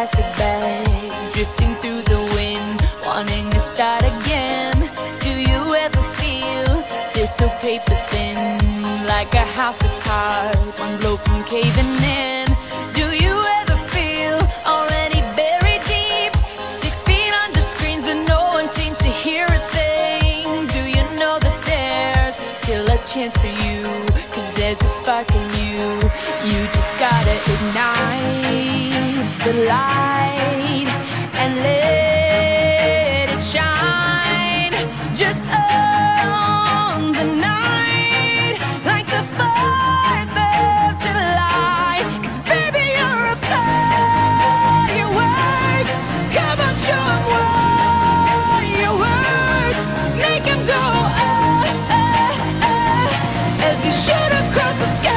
plastic bag, drifting through the wind, wanting to start again. Do you ever feel so paper thin, like a house of cards, one blow from caving in? Do you ever feel already buried deep, 6 feet under screens, but no one seems to hear a thing? Do you know that there's still a chance for you? 'Cause there's a spark in you. You just gotta ignite the light and let it shine. Just own the night like the 4th of July. 'Cause baby, you're a firework. Come on, show 'em what you work. Make 'em go, oh, oh, oh, as you shoot across the sky.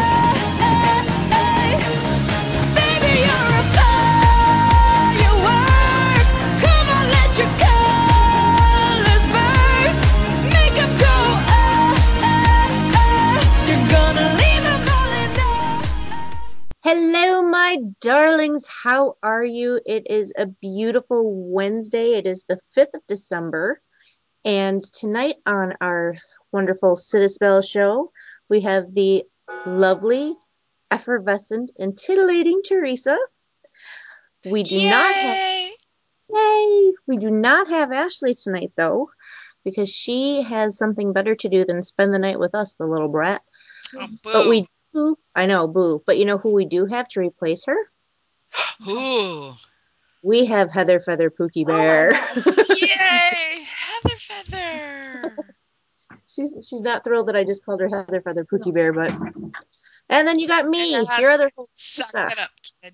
Baby, you're a firework. Come on, let your colors burst. Make 'em go, oh, oh, oh. You're gonna leave 'em all in love. Hello, my darlings. How are you? It is a beautiful Wednesday. It is the 5th of December. And tonight on our wonderful Citispell show, we have the lovely, effervescent, and titillating Teresa. We do not have, Yay! yay, we do not have Ashley tonight, though, because she has something better to do than spend the night with us, the little brat. Oh, But boo. we do, I know, boo, but you know who we do have to replace her? Ooh. We have Heather Feather Pookie Bear. Yay! Heather Feather. She's not thrilled that I just called her Heather Feather Pookie Bear, but and then you got me, Yeah, your other host, suck Lisa. it up, kid.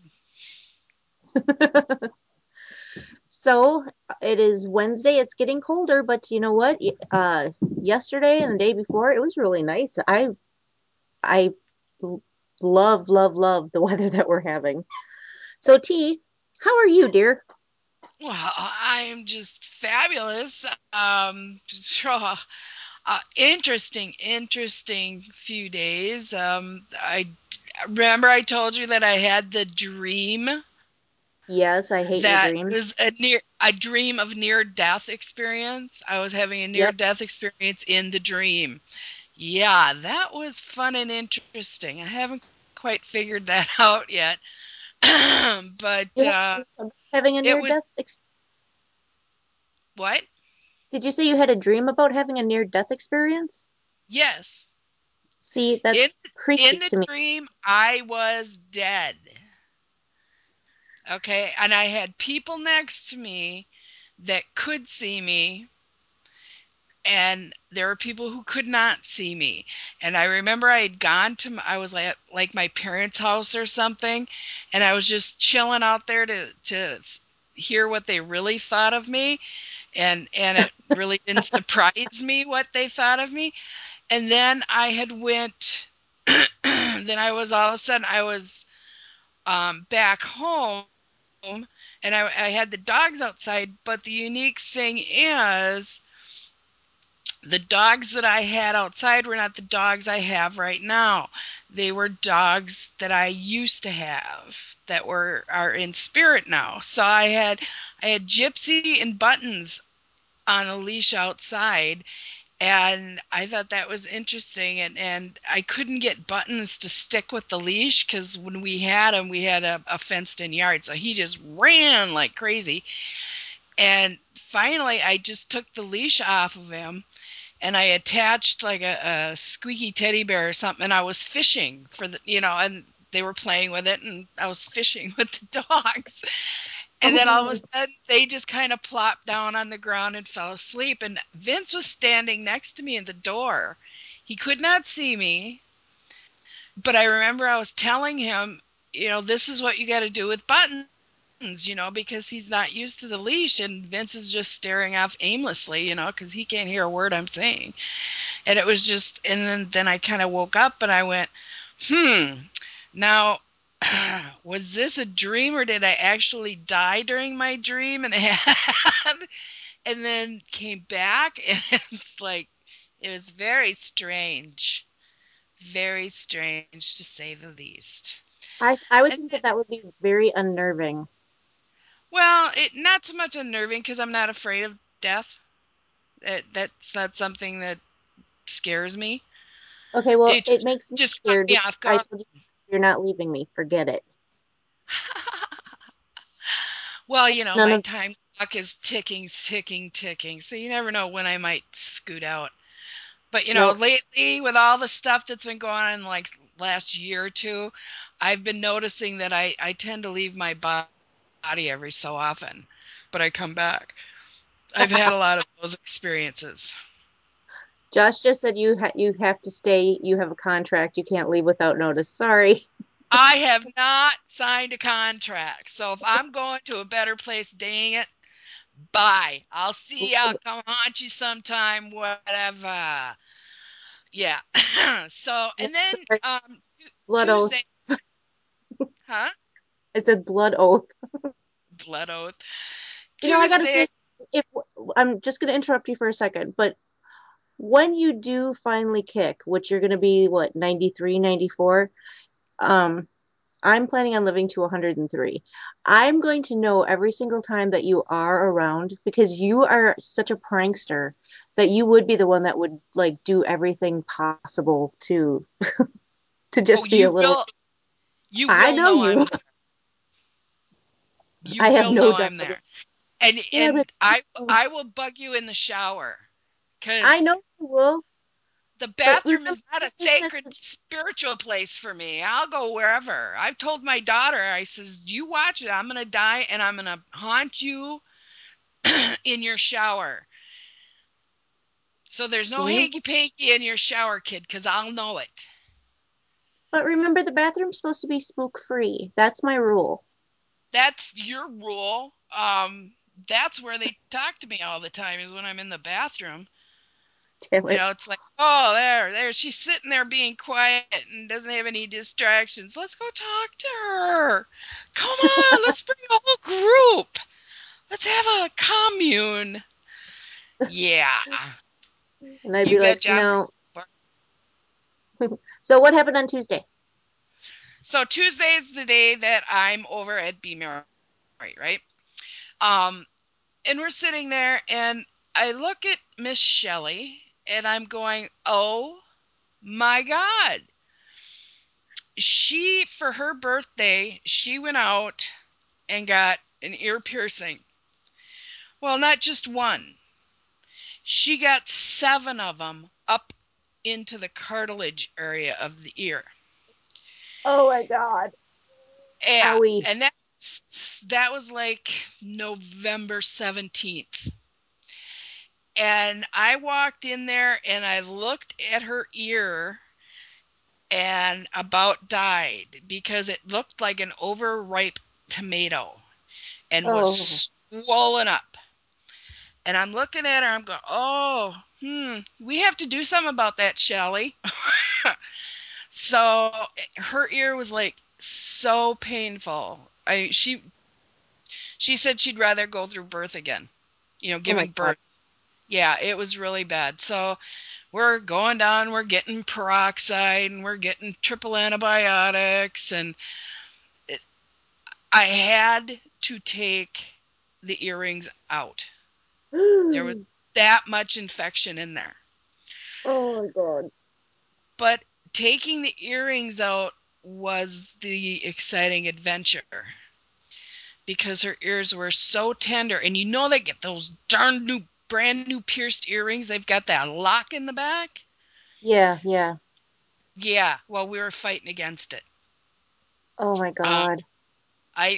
So it is Wednesday. It's getting colder, but you know what? Yesterday and the day before, it was really nice. I love the weather that we're having. So T, how are you, dear? Well, I am just fabulous. Interesting few days. I remember I told you that I had the dream Yes, I hate your that dreams. was a dream of near death experience. I was having a near Yep. death experience in the dream. Yeah, that was fun and interesting. I haven't quite figured that out yet. but You had a dream about having a it near was death experience. what? Did you say you had a dream about having a near death experience? Yes. See, In that's in creepy the to me. dream I was dead. Okay? And I had people next to me that could see me, and there were people who could not see me. And I remember I had gone to I was like my parents' house or something, and I was just chilling out there to hear what they really thought of me, and it really didn't surprise me what they thought of me. And then I had went then I was all of a sudden I was back home, and I had the dogs outside. But the unique thing is, the dogs that I had outside were not the dogs I have right now. They were dogs that I used to have that are in spirit now. So I had Gypsy and Buttons on a leash outside, and I thought that was interesting. And I couldn't get Buttons to stick with the leash because when we had him, we had a fenced in yard, so he just ran like crazy. And finally, I just took the leash off of him, and I attached like a squeaky teddy bear or something, and I was fishing for and they were playing with it, and I was fishing with the dogs. And then all of a Oh, sudden, they just kind of plopped down on the ground and fell asleep. And Vince was standing next to me at the door. He could not see me, but I remember I was telling him, this is what you got to do with Buttons, because he's not used to the leash, and Vince is just staring off aimlessly, because he can't hear a word I'm saying. And it was just, and then I kind of woke up and I went, now, was this a dream, or did I actually die during my dream and then came back? And it's like, it was very strange to say the least. I would And think that that would be very unnerving. Well, it not so much unnerving because I'm not afraid of death. That's not something that scares me. Okay, well, It it makes me just caught scared me because off I guard. told you you're not leaving me. Forget it. Well, None my of time clock is ticking, ticking, ticking. So you never know when I might scoot out. But no. lately with all the stuff that's been going on like last year or two, I've been noticing that I tend to leave my body every so often, but I come back. I've had a lot of those experiences. Josh just said you have to stay. You have a contract. You can't leave without notice. Sorry. I have not signed a contract. So if I'm going to a better place, dang it, bye. I'll see you. I'll come haunt you sometime, whatever. Yeah. So, No, and then sorry. Blood oath. Tuesday, huh? It's a blood oath. Blood oath. I gotta Tuesday, say, if I'm just gonna interrupt you for a second, but when you do finally kick, which you're gonna be what, 93, 94, um, I'm planning on living to 103. I'm going to know every single time that you are around because you are such a prankster that you would be the one that would like do everything possible to oh, just be a little. you I will know know you. I'm there. You I have will no know doubt. I'm there. And Yeah, but I will bug you in the shower I because know you will. the But bathroom remember, is not a you said sacred that, spiritual place for me. I'll go wherever. I've told my daughter, I says, you watch it. I'm gonna die and I'm gonna haunt you in your shower. So there's no see? hanky panky in your shower, kid, because I'll know it. But remember, the bathroom's supposed to be spook free. That's my rule. That's your rule. That's where they talk to me all the time is when I'm in the bathroom. Damn it. It's like, oh, there, she's sitting there being quiet and doesn't have any distractions. Let's go talk to her. Come on, let's bring a whole group. Let's have a commune. Yeah, And I'd you be like, betcha. no. So what happened on Tuesday? So Tuesday is the day that I'm over at Be Merry, right? Um, and we're sitting there, and I look at Miss Shelley, and I'm going, oh my God. For her birthday, she went out and got an ear piercing. Well, not just one. She got 7 of them up into the cartilage area of the ear. Oh my God. Yeah, Owie. and that was like November 17th. And I walked in there and I looked at her ear and about died because it looked like an overripe tomato and Oh. was swollen up. And I'm looking at her, I'm going, oh, we have to do something about that, Shelly. So her ear was like so painful. She said she'd rather go through birth again, Oh my giving God. birth. Yeah, it was really bad. So we're going down, we're getting peroxide and we're getting triple antibiotics. And it, I had to take the earrings out. There was that much infection in there. Oh my God. But taking the earrings out was the exciting adventure because her ears were so tender. And they get those darn new, brand new pierced earrings. They've got that lock in the back. Yeah, yeah. Yeah, well, we were fighting against it. Oh my Um, God. I,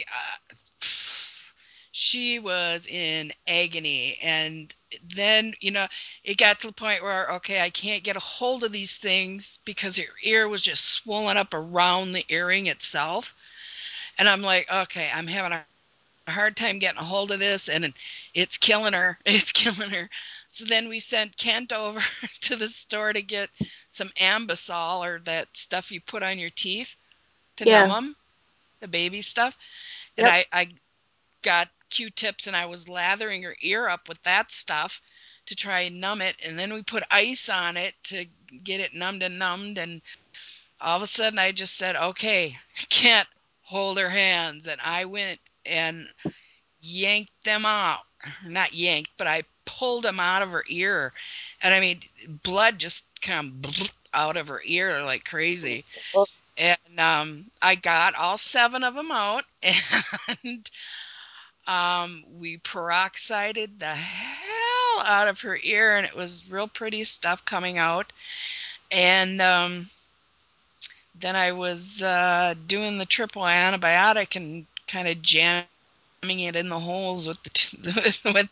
she was in agony. And then, it got to the point where, okay, I can't get a hold of these things because her ear was just swollen up around the earring itself. And I'm like, okay, I'm having a hard time getting a hold of this and it's killing her. It's killing her. So then we sent Kent over to the store to get some Ambisol or that stuff you put on your teeth to numb Yeah. them, the baby stuff. And Yep. I got Q-tips and I was lathering her ear up with that stuff to try and numb it. And then we put ice on it to get it numbed. And all of a sudden I just said, okay, I can't hold her hands. And I went and yanked them out. Not yanked, but I pulled them out of her ear. And I mean, blood just kind of out of her ear like crazy. Oh, And I got all seven of them out, and we peroxided the hell out of her ear, and it was real pretty stuff coming out. And then I was doing the triple antibiotic and kind of jamming it in the holes with with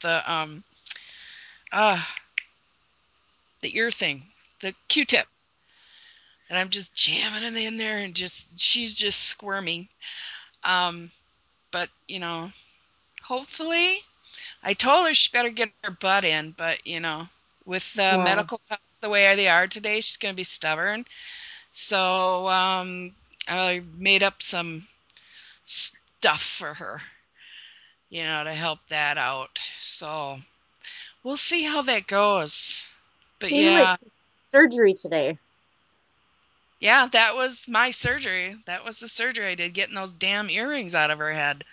uh, the ear thing, the Q-tip. And I'm just jamming it in there, and just she's just squirming. Um, but hopefully, I told her she better get her butt in. But with yeah. medical costs the way they are today, she's going to be stubborn. So I made up some stuff for her, to help that out. So we'll see how that goes. But So you went yeah, surgery today. yeah, that was my surgery. That was the surgery I did, getting those damn earrings out of her head.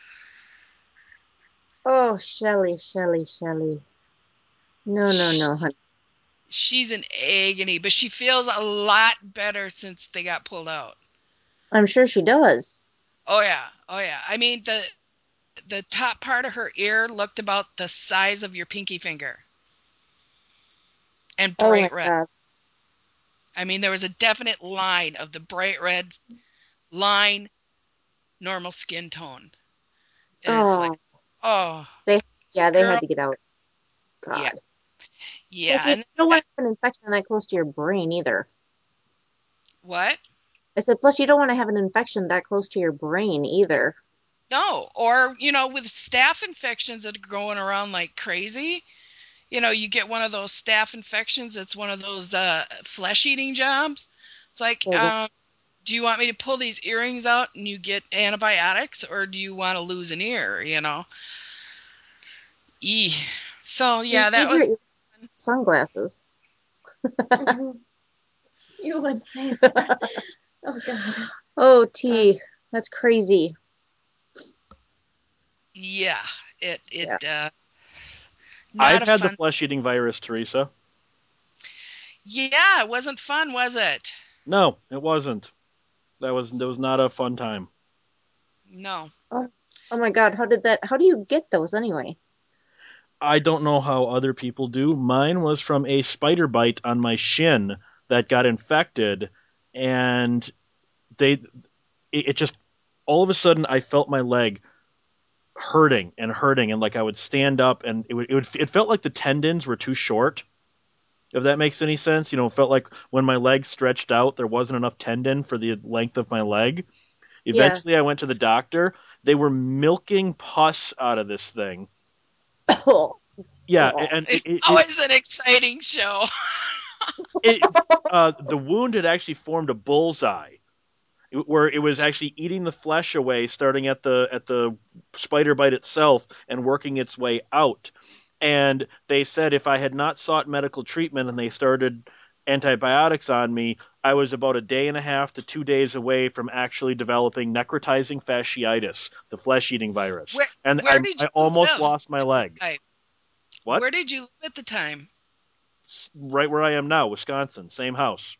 Oh, Shelly, Shelly, Shelly. No, no, no, Sh- honey. She's in agony, but she feels a lot better since they got pulled out. I'm sure she does. Oh yeah, oh yeah. I mean, the top part of her ear looked about the size of your pinky finger, and Oh my bright red. God. I mean, there was a definite line of the bright red line, normal skin tone. And it's like, Oh, oh, they, yeah, they girl, had to get out. yeah, God. Plus, yeah. you And don't want to have an infection that close to your brain either. what? I said, plus, you don't want to have an infection that close to your brain either. No, or with staph infections that are going around like crazy, you get one of those staph infections. It's one of those flesh-eating jobs. It's like, Oh, God. do you want me to pull these earrings out and you get antibiotics, or do you want to lose an ear? Eee. So You yeah, that need your was fun. sunglasses. You would say that. Oh God. Oh, Uh, T, that's crazy. yeah, Yeah. not I've a had the fun. flesh-eating virus, Teresa. Yeah, it wasn't fun, was it? No, it wasn't. That was not a fun time. No. Oh, oh my God. How do you get those anyway? I don't know how other people do. Mine was from a spider bite on my shin that got infected, and they it just all of a sudden I felt my leg hurting, and like I would stand up and it felt like the tendons were too short. If that makes any sense, it felt like when my leg stretched out, there wasn't enough tendon for the length of my leg. Yeah. Eventually, I went to the doctor. They were milking pus out of this thing. Oh, Yeah, oh. and It's always an exciting show. it the wound had actually formed a bullseye where it was actually eating the flesh away, starting at the spider bite itself and working its way out. And they said if I had not sought medical treatment and they started antibiotics on me, I was about a day and a half to 2 days away from actually developing necrotizing fasciitis, the flesh-eating virus. Where And where did I you almost live lost my at the leg. time? What? Where did you live at the time? Right where I am now, Wisconsin, same house.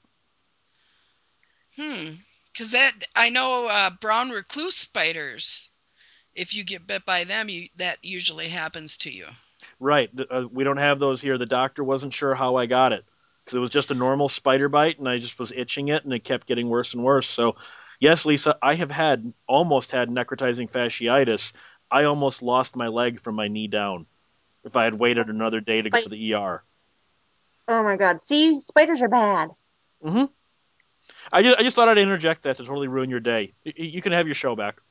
Hmm. Because that I know brown recluse spiders. If you get bit by them, that usually happens to you. Right. We don't have those here. The doctor wasn't sure how I got it because it was just a normal spider bite, and I just was itching it, and it kept getting worse and worse. So, yes, Lisa, I have almost had necrotizing fasciitis. I almost lost my leg from my knee down if I had waited another day to go to Spiders. the ER. Oh my God. See, spiders are bad. hmm I just thought I'd interject that to totally ruin your day. You can have your show back.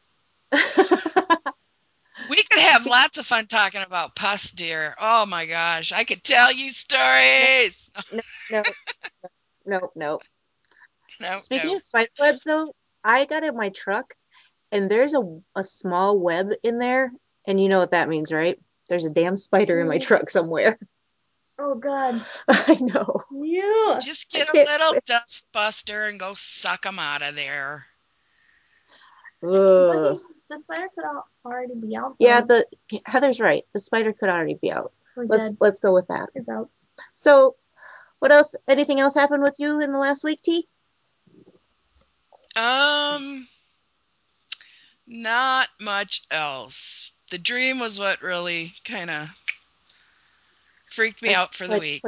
We could have lots of fun talking about pus, dear. Oh my gosh, I could tell you stories. No, no, no, no. No, Speaking no. of spider webs, though, I got in my truck and there's a small web in there, and you know what that means, right? There's a damn spider in my truck somewhere. Oh God. I know. Yeah. Just I get a can't little quit. dust buster and go suck them out of there. What Ugh. the spider could already be out. Yeah, though. Heather's right. The spider could already be out. We're Let's dead. let's go with that. It's out. So, what else? Anything else happened with you in the last week, T? Not much else. The dream was what really kind of freaked me out for the week.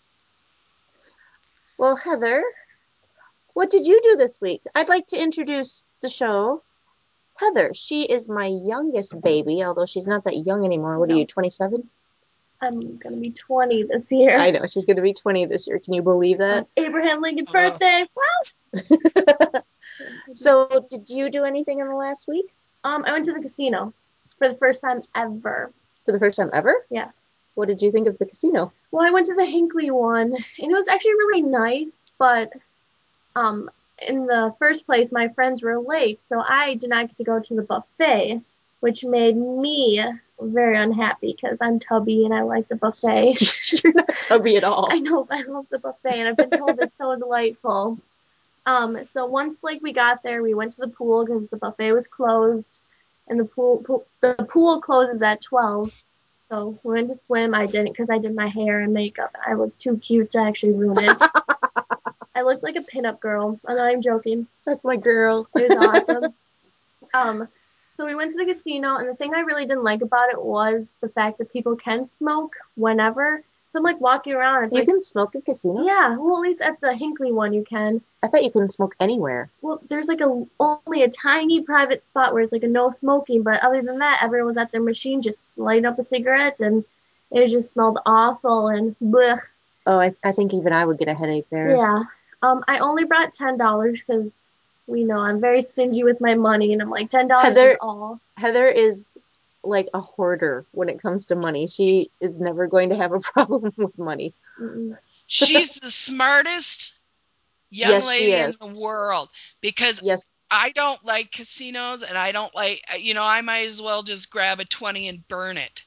Well, Heather, what did you do this week? I'd like to introduce the show. Heather, she is my youngest baby, although she's not that young anymore. What are No. you, 27? I'm gonna be 20 this year. I know, she's going to be 20 this year. Can you believe that? Abraham Lincoln's birthday. Wow. So, did you do anything in the last week? I went to the casino for the first time ever. For the first time ever? Yeah. What did you think of the casino? Well, I went to the Hinkley one, and it was actually really nice, but in the first place, my friends were late, so I did not get to go to the buffet, which made me very unhappy because I'm tubby and I like the buffet. You're not tubby at all. I know, but I love the buffet, and I've been told it's so delightful. So once we got there, we went to the pool because the buffet was closed, and the pool closes at 12. So we went to swim. I didn't because I did my hair and makeup. I looked too cute to actually ruin it. I looked like a pinup girl. I'm not even joking. That's my girl. It was awesome. So we went to the casino, and the thing I really didn't like about it was the fact that people can smoke whenever. So I'm walking around. It's You can smoke in casinos? Yeah, well, at least at the Hinkley one you can. I thought you couldn't smoke anywhere. Well, there's only a tiny private spot where it's a no smoking, but other than that, everyone was at their machine just lighting up a cigarette, and it just smelled awful and blech. Oh, I think even I would get a headache there. Yeah. I only brought $10 because we know I'm very stingy with my money, and I'm like, $10 is all. Heather is like a hoarder when it comes to money. She is never going to have a problem with money. She's the smartest young lady in the world because I don't like casinos, and I don't like, I might as well just grab a 20 and burn it.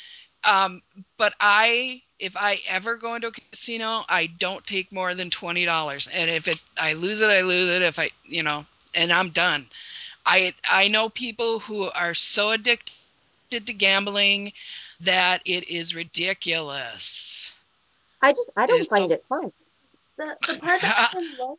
But if I ever go into a casino, I don't take more than $20. And if I lose it, I lose it. If and I'm done. I know people who are so addicted to gambling that it is ridiculous. I don't find it fun. The part that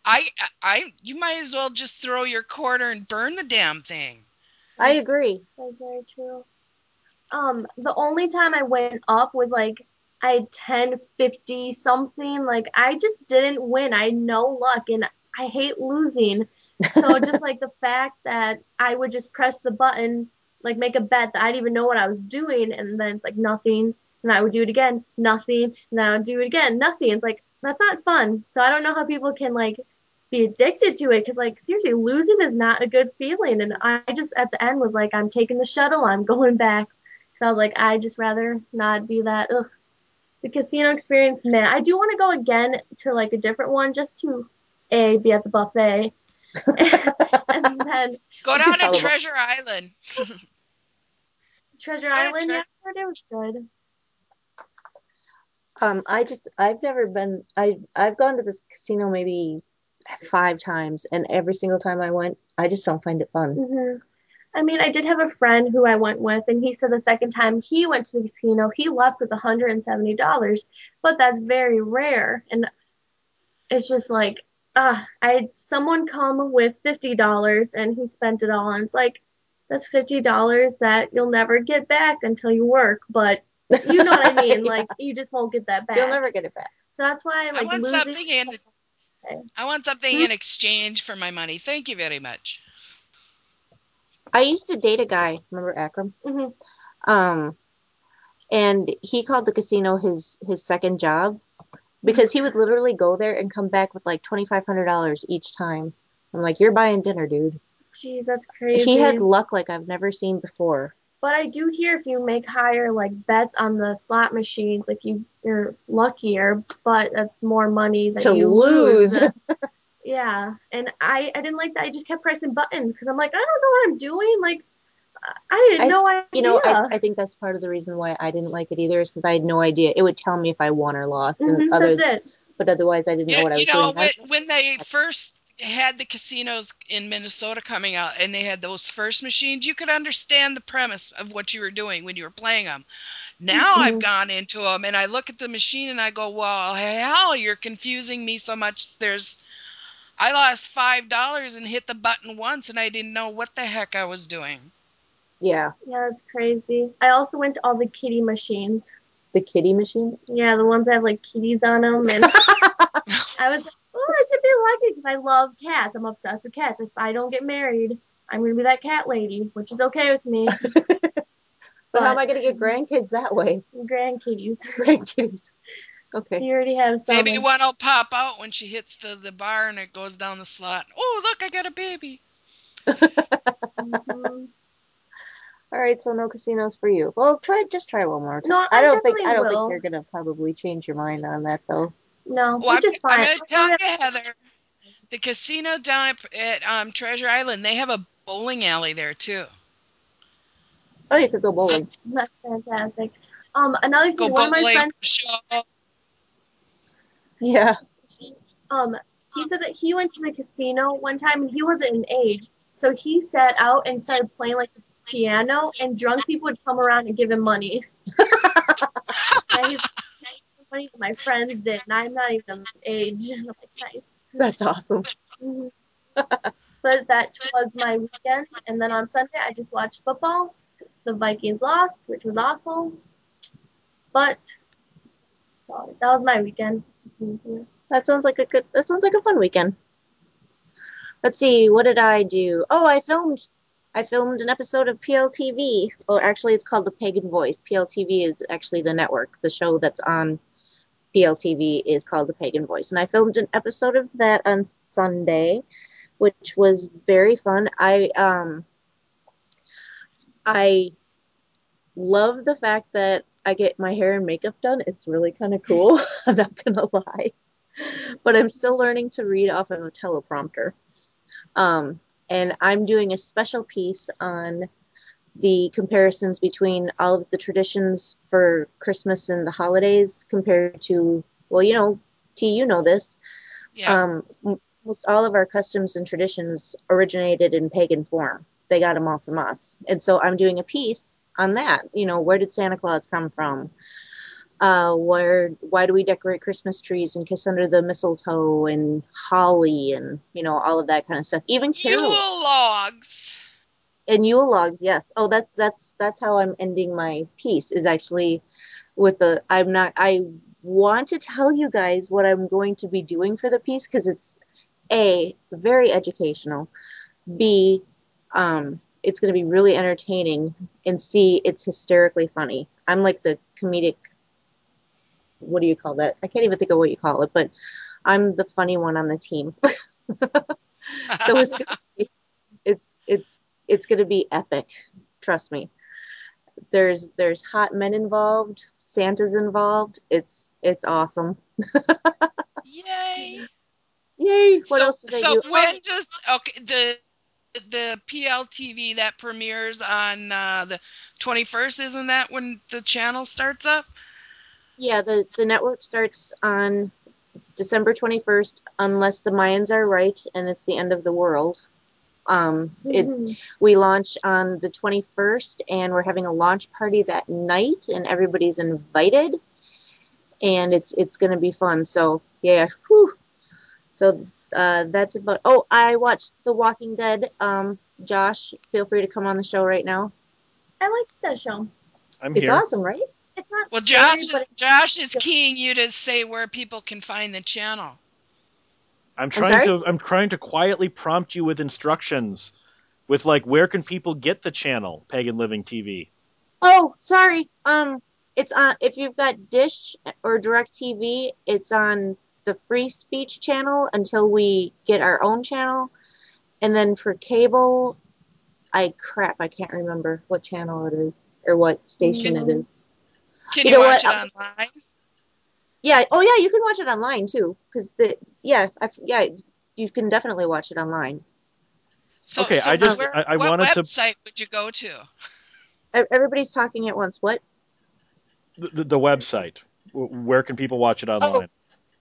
you might as well just throw your quarter and burn the damn thing. I agree. That's very true. The only time I went up was I had 10.50 something. I just didn't win. I had no luck, and I hate losing. So just the fact that I would just press the button, make a bet that I didn't even know what I was doing, and then it's nothing, and I would do it again, nothing, and then I would do it again, nothing. It's that's not fun. So I don't know how people can be addicted to it because seriously, losing is not a good feeling. And I just at the end was I'm taking the shuttle, I'm going back. So I was I just rather not do that. Ugh. The casino experience, man. I do want to go again to a different one just to be at the buffet. And then go down to Treasure Island. Treasure Island, yeah, I heard it was good. I've never been. I've gone to this casino maybe 5 times, and every single time I went, I just don't find it fun. Mm-hmm. I mean, I did have a friend who I went with, and he said the second time he went to the casino, he left with $170, but that's very rare. And it's just I had someone come with $50 and he spent it all. And it's that's $50 that you'll never get back until you work. But you know what I mean? Yeah. You just won't get that back. You'll never get it back. So that's why I want losing. I want something in exchange for my money. Thank you very much. I used to date a guy, remember Akram? Mm-hmm. And he called the casino his second job because he would literally go there and come back with $2,500 each time. I'm like, you're buying dinner, dude. Jeez, that's crazy. He had luck like I've never seen before. But I do hear if you make higher bets on the slot machines, you're luckier, but that's more money that you lose. Yeah, and I didn't like that. I just kept pressing buttons because I'm I don't know what I'm doing. I had no idea. I think that's part of the reason why I didn't like it either is because I had no idea. It would tell me if I won or lost. That's it. But otherwise, I didn't know what I was doing. When they first had the casinos in Minnesota coming out and they had those first machines, you could understand the premise of what you were doing when you were playing them. Now I've Mhm. gone into them and I look at the machine and I go, well, hell, you're confusing me so much. I lost $5 and hit the button once and I didn't know what the heck I was doing. Yeah. Yeah, it's crazy. I also went to all the kitty machines. The kitty machines. Yeah, the ones that have like kitties on them, and I was like, oh, I should be lucky because I love cats. I'm obsessed with cats. If I don't get married, I'm gonna be that cat lady, which is okay with me. But how am But I going to get grandkids that way? grandkitties, Grandkids. Okay. you already have some. Maybe one will pop out when she hits the bar and it goes down the slot. Oh, look, I got a baby. Mhm. All right, so no casinos for you. Well, just try one more time. No, I I don't think definitely I don't think will. you're gonna probably change your mind on that though. No, Well, which is I'm fine. going to I'll tell probably you, Heather, the casino down at Treasure Island, they have a bowling alley there too. Oh, you could go So bowling. that's fantastic. Another go thing, one of my bowling, friends, show. Yeah, um, he said that he went to the casino one time and he wasn't in age, so he sat out and started playing like the piano, and drunk people would come around and give him money. Yeah, he's money that my friends did, and I'm not even of age. I'm like, nice. that's awesome. Mhm. But that was my weekend, and then on Sunday I just watched football. The Vikings lost, which was awful, but that was my weekend. Mhm. That sounds like a fun weekend. Let's see, what did I do? Oh, I filmed an episode of PLTV. Well, actually it's called The Pagan Voice. PLTV is actually the network. The show that's on PLTV is called The Pagan Voice. And I filmed an episode of that on Sunday, which was very fun. I love the fact that I get my hair and makeup done. It's really kind of cool. I'm not gonna lie. But I'm still learning to read off of a teleprompter. Um, and I'm doing a special piece on the comparisons between all of the traditions for Christmas and the holidays compared to, well, T, you know this. Yep. Um, Most all of our customs and traditions originated in pagan form. They got them all from us. And so I'm doing a piece on that. Where did Santa Claus come from? Why do we decorate Christmas trees and kiss under the mistletoe and holly and all of that kind of stuff? Even Yule carols logs. and Yule logs. Yes. Oh, that's how I'm ending my piece. Is actually with the I'm not. I want to tell you guys what I'm going to be doing for the piece because it's a very educational. B, it's going to be really entertaining, and C, it's hysterically funny. I'm like the comedic. What do you call that? I can't even think of what you call it, but I'm the funny one on the team. So it's gonna be epic. Trust me. There's hot men involved, Santa's involved. It's awesome. Yay. Yay! What So else did I so do? Oh when does okay the PLTV that premieres on the 21st, isn't that when the channel starts up? yeah, the network starts on December 21st, unless the Mayans are right and it's the end of the world. It Mhm. We launch on the 21st, and we're having a launch party that night, and everybody's invited, and it's going to be fun. So yeah, whew. So that's about. Oh, I watched The Walking Dead. Josh, feel free to come on the show right now. I like that show. I'm It's here. awesome, right? It's not Well, scary, but it's Josh is good. keying you to say where people can find the channel. I'm sorry. I'm trying to quietly prompt you with instructions with like where can people get the channel Pagan Living TV? Oh, sorry. It's on if you've got Dish or DirecTV, it's on the free speech channel until we get our own channel. And then for cable, I can't remember what channel it is or what station it Mm. is. Can You you know watch what? it online? Yeah. Oh, yeah. You can watch it online too, because yeah, you can definitely watch it online. So Okay, so Um, I what wanted to website would you go to? Everybody's talking at once. What? the website. Where can people watch it Oh, online?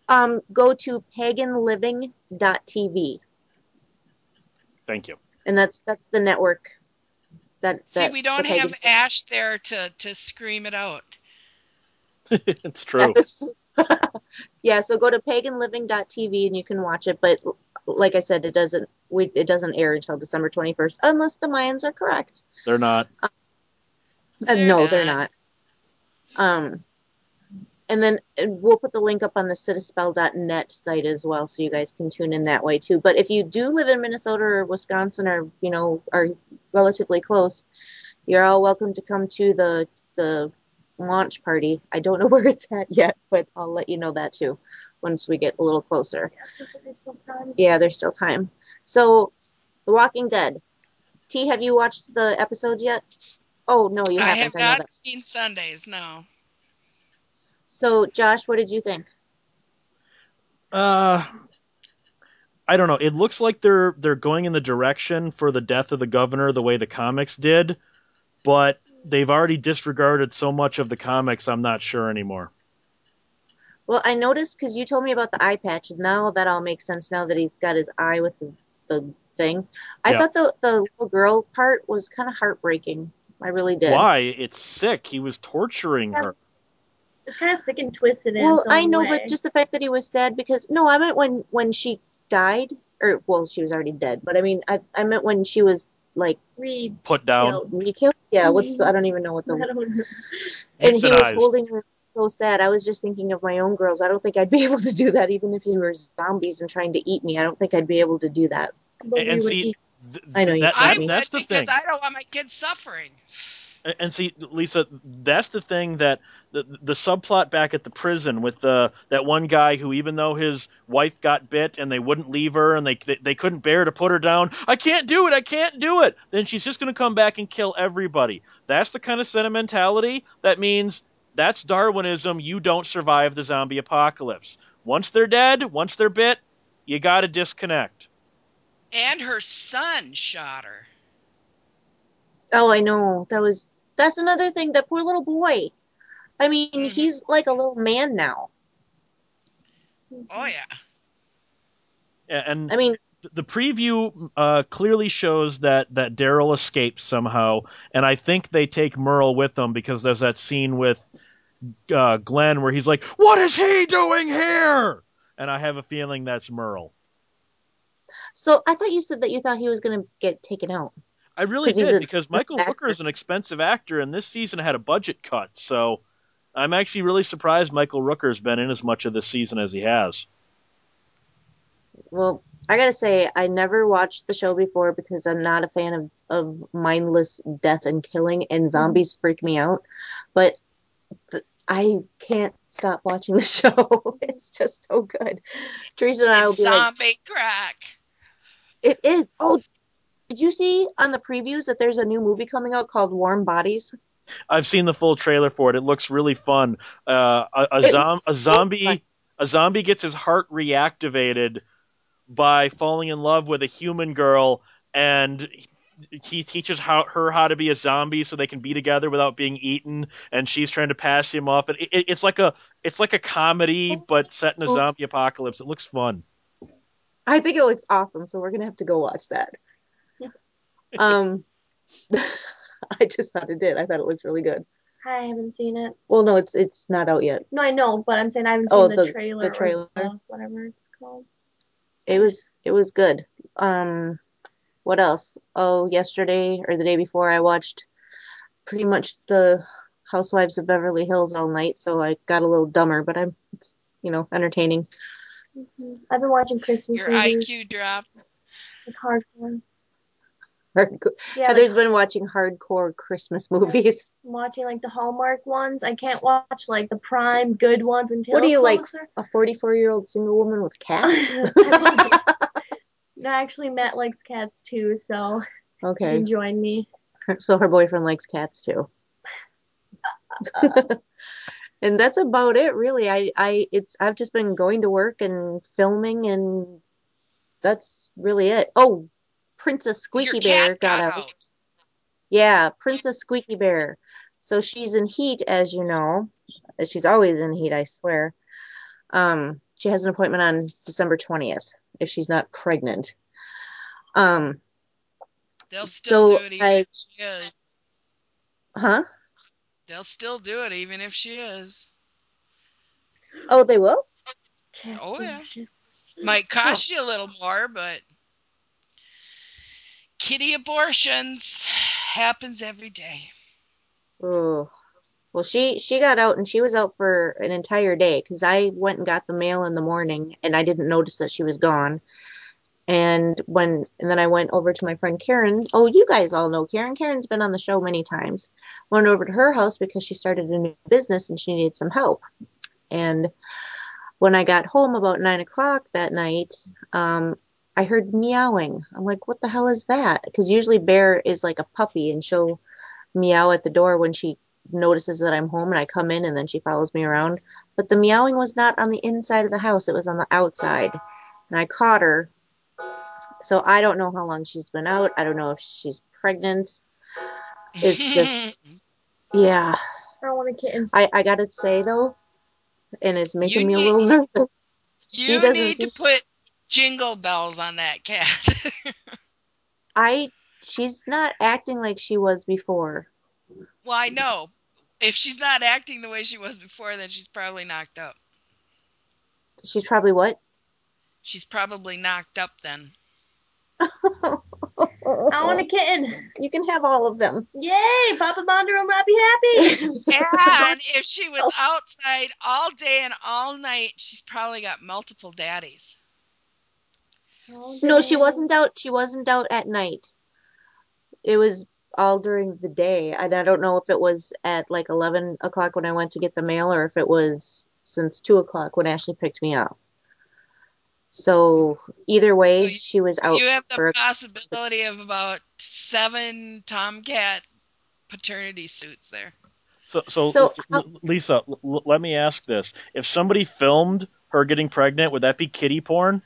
Go to paganliving.tv, Thank you. and that's the network See, that we the don't pagan. have Ash there to scream it out. It's Yeah, true. yeah. So go to paganliving.tv and you can watch it. But like I said, it doesn't air until December 21st, unless the Mayans are correct. They're not. They're No, they're not. not. Um, and then we'll put the link up on the citispell.net site as well, so you guys can tune in that way too. But if you do live in Minnesota or Wisconsin, or are relatively close, you're all welcome to come to the launch party. I don't know where it's at yet, but I'll let you know that too once we get a little closer. There's still time. Yeah, there's still time. So, The Walking Dead. T, have you watched the episodes yet? Oh, no, you I have haven't. I know that. not seen Sundays, no. So, Josh, what did you think? Uh, I don't know. It looks like they're going in the direction for the death of the governor the way the comics did, but they've already disregarded so much of the comics. I'm not sure anymore. Well, I noticed because you told me about the eye patch, and now that all makes sense now that he's got his eye with the thing. I Yeah. thought the little girl part was kind of heartbreaking. I really did. Why? It's sick. He was torturing her. It's kind of sick and twisted in Well, its I own know, but way. just the fact that he was sad because no, I meant when she died, or well, she was already dead. But I mean, I meant when she was like Put down. Re-killed. re-killed. Yeah, I don't even know what I the. don't know. And he was Euthanized. holding her so sad. I was just thinking of my own girls. I don't think I'd be able to do that, even if you were zombies and trying to eat me. I don't think I'd be able to do that. But we And would see, eat. I know you I eat me. would that's the because thing. I don't want my kids suffering. And see, Lisa, that's the thing that the subplot back at the prison with that one guy who, even though his wife got bit and they wouldn't leave her and they couldn't bear to put her down, I can't do it, I can't do it. Then she's just going to come back and kill everybody. That's the kind of sentimentality that means that's Darwinism. You don't survive the zombie apocalypse. Once they're dead, once they're bit, you got to disconnect. And her son shot her. Oh, I know. That's another thing. That poor little boy. I mean, Hmm. he's like a little man now. Oh, yeah. And I mean, the preview clearly shows that Daryl escapes somehow, and I think they take Merle with them because there's that scene with Glenn where he's like, "What is he doing here?" And I have a feeling that's Merle. so I thought you said that you thought he was going to get taken out I really because he's did a because good Michael Rooker actor. is an expensive actor, and this season had a budget cut, so I'm actually really surprised Michael Rooker's been in as much of this season as he has. Well, I gotta say, I never watched the show before because I'm not a fan of mindless death and killing, and zombies freak me out. But I can't stop watching the show. It's just so good. Teresa and I will It's be like, zombie crack. it is. Oh, did you see on the previews that there's a new movie coming out called Warm Bodies? I've seen the full trailer for it. It looks really fun. It looks so fun. A zombie gets his heart reactivated by falling in love with a human girl, and he teaches her how to be a zombie so they can be together without being eaten, and she's trying to pass him off. And it's like a comedy but set in a zombie apocalypse. It looks fun. I think it looks awesome, so we're gonna have to go watch that. Um, I just thought it did. I thought it looked really good. I haven't seen it. Well, no, it's not out yet. No, I know, but I'm saying I haven't Oh, seen the trailer trailer. or the whatever it's called. It was good. What else? Oh, yesterday or the day before, I watched pretty much the Housewives of Beverly Hills all night, so I got a little dumber, but it's entertaining. I've been watching Christmas Your movies, IQ dropped. like hardcore. Yeah, like Heather's been watching hardcore Christmas movies. I'm watching like the Hallmark ones. I can't watch like the prime good ones What until are you like, closer. a 44-year-old single woman with cats? No, actually, Matt likes cats too, so you Okay, can join me. so her boyfriend likes cats too. And that's about it, really. I've just been going to work and filming, and that's really it. Oh, Princess Your Squeaky cat Bear got got out. out. Yeah, Princess Squeaky Bear. So she's in heat, as you know. She's always in heat, I swear. She has an appointment on December 20th if she's not pregnant. Um, They'll still do so it even if she is. huh? They'll still do it even if she is. Oh, they will? Oh yeah. Might cost you a little more, but kitty abortions happens every day. Oh, well, she got out and she was out for an entire day because I went and got the mail in the morning and I didn't notice that she was gone. And then I went over to my friend Karen. Oh, you guys all know Karen. Karen's been on the show many times. Went over to her house because she started a new business and she needed some help. And when I got home about 9 o'clock that night, I heard meowing. I'm like, what the hell is that? Because usually Bear is like a puppy and she'll meow at the door when she notices that I'm home and I come in and then she follows me around. But the meowing was not on the inside of the house, it was on the outside. And I caught her. So I don't know how long she's been out. I don't know if she's pregnant. It's just, yeah. I want a kitten. I gotta say though, and it's you making me a need little nervous. She you doesn't need to seem put jingle bells on that cat. I she's not acting like she was before. Well, I know. If she's not acting the way she was before, then she's probably knocked up. She's probably what? She's probably knocked up then. I want a kitten. You can have all of them. Yay! Papa Bonder will not be happy. And if she was outside all day and all night, she's probably got multiple daddies. No, she wasn't out. She wasn't out at night. It was all during the day. And I don't know if it was at like 11 o'clock when I went to get the mail or if it was since 2 o'clock when Ashley picked me up. So either So way, she was out you have the for. possibility of about 7 Tomcat paternity suits there. So Lisa, let me ask this: if somebody filmed her getting pregnant, would that be kitty porn?